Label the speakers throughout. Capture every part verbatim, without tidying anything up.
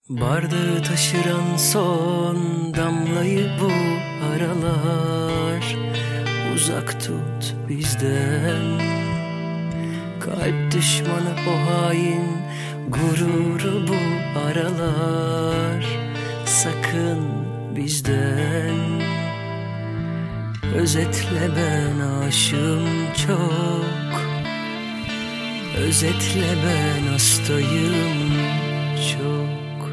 Speaker 1: Bardağı taşıran son damlayı bu aralar uzak tut bizden. Kalp düşmanı o hain gururu bu aralar sakın bizden. Özetle ben aşığım çok, özetle ben hastayım çok.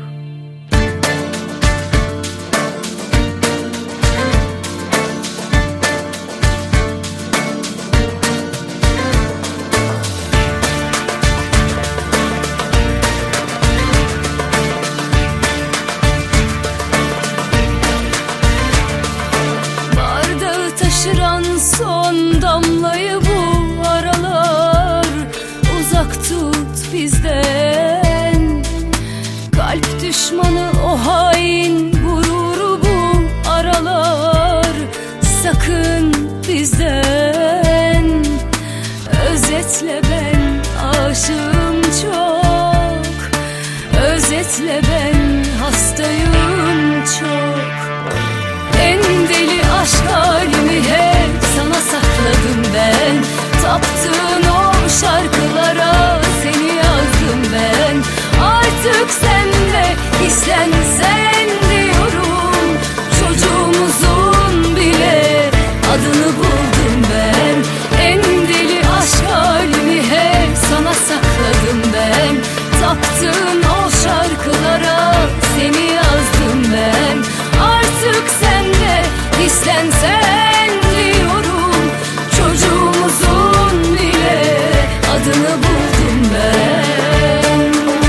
Speaker 2: Taşıran son damlayı bu aralar uzak tut bizden. Kalp düşmanı o hain gururu bu aralar sakın bizden. Özetle ben aşığım çok, özetle ben hastayım çok. En deli aşk halimi hep sana sakladım ben. Taptığın o şarkılara seni yazdım ben. Artık sen de hislensen diyorum. Çocuğumuzun bile adını buldum ben. En deli aşk halimi hep sana sakladım ben. Taptığın o şarkılara seni yazdım ben. Artık sen de hislensen diyorum. Çocuğumuzun bile adını buldum ben.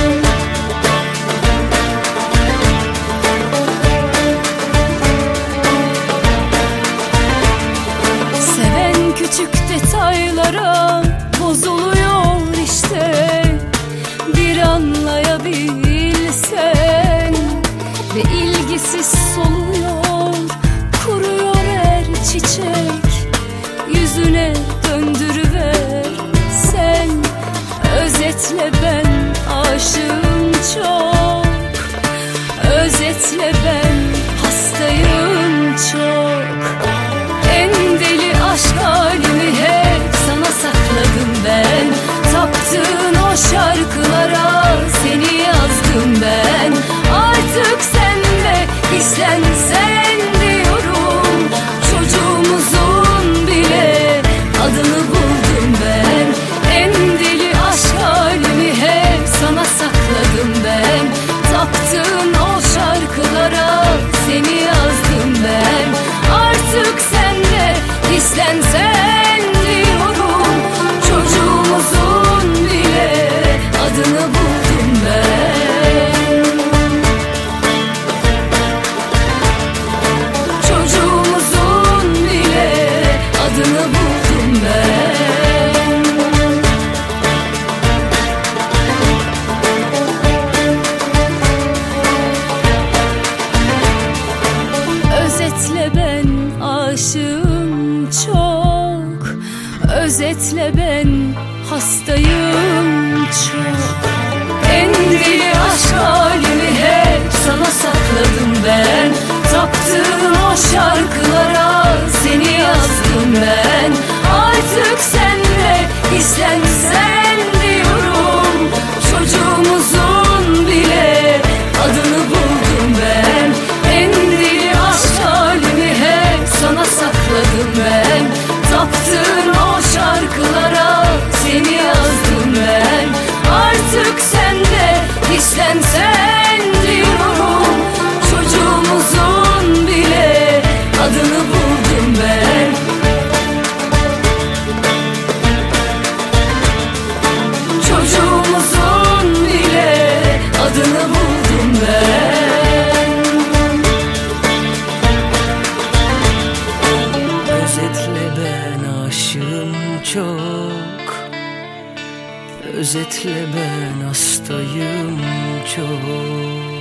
Speaker 2: Seven küçük detaylara bozuluyor işte. Bir anlayabilsen. Ve ilgisiz soluyor, kuruyor her çiçek. Yüzüne döndürüver sen. Özetle ben aşığım çok, özetle ben hastayım çok. En deli aşk halimi hep sana sakladım ben. Taptığın o şarkılara seni yazdım ben. Artık sen de hislensen diyorum. Çocuğumuzun bile adını buldum ben. En deli aşk halimi hep sana sakladım ben. Taptığın o şarkılara seni yazdım ben. Artık sen de hislensen diyorum. Çocuğumuzun bile adını buldum ben. Çocuğumuzun bile adını buldum ben. Özetle ben aşığım çok, özetle ben hastayım çok. En deli aşk halimi hep sana sakladım ben. Taptığın o şarkılara seni yazdım ben. Artık sen de hislensen diyorum. Çocuğumuzun bile adını buldum ben. En deli aşk halimi hep sana sakladım ben. Taptığın o şarkılara seni yazdım ben. Artık sen de hislensen diyorum. Çocuğumuzun bile adını buldum ben. Çocuğumuzun bile adını buldum ben.
Speaker 1: Özetle ben aşığım çok, özetle ben hastayım çok.